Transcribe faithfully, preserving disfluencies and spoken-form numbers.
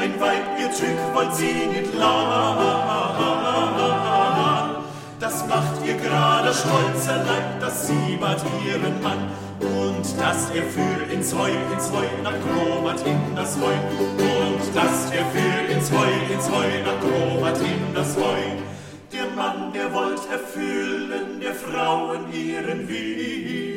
ein Weib, ihr Tück wollt sie nicht la. Das macht ihr gerade stolzer Leib, das sie bat ihren Mann. Und dass er für ins Heu, ins Heu nach Grobat in das Heu. Und dass er für ins Heu, ins Heu nach Grobat in das Heu. Der Mann, der wollt erfüllen der Frauen ihren Willen.